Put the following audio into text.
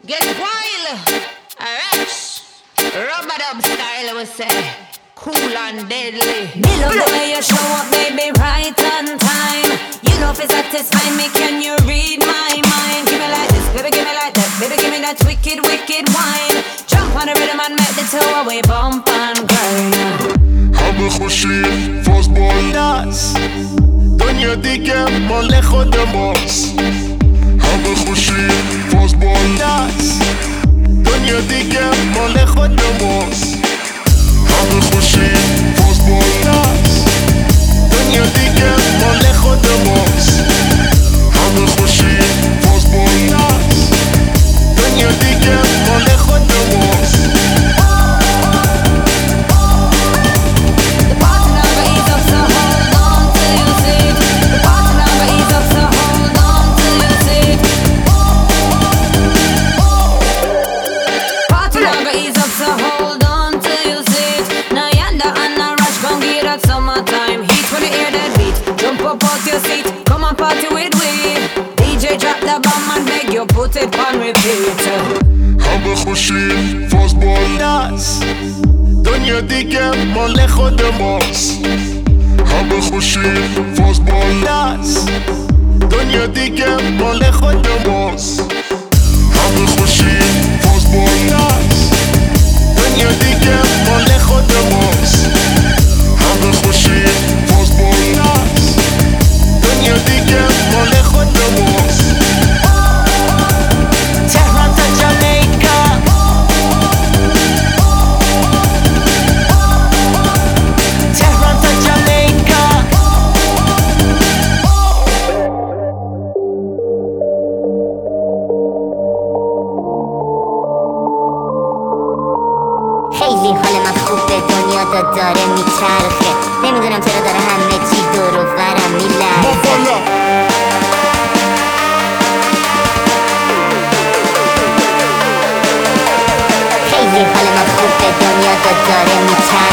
Get wild, rush, rubber dub style, I would say. Cool and deadly. Me love the way you show up, baby, right on time. You know if it's satisfying me, can you read my mind? Give me like this, baby, give me like that. Baby, give me that wicked, wicked wine. Jump on the rhythm and make the two away bump and grind. همه خوشی فازبال دست دنیا دیگه مال خود ماست. همه خوشی فازبال دست دنیا دیگه مال خود ماست. همه خوشی فازبال دست دنیا دیگه مال خود ماست. همه خوشی فازبال دست دنیا دیگه مال خود ماست. Come on, party with we. DJ drop the bomb and beg you put it on repeat. همه خوشی فازبال دست دنیا دیگه مال خود ماست. همه خوشی فازبال دست دنیا دیگه مال خود ماست. همه خوشی فازبال دست دنیا دیگه مال خود ماست. همه خوشی فازبال دست دنیا دیگه مال خود ماست. Tehran to Jamaica. Tehran to Jamaica. خیلی حال من خوبه، دنیا داره میچرخه، نمیدونم چرا داره همه چی دور و برم میلرزه. خیلی حال من خوبه، دنیا داره میچرخه.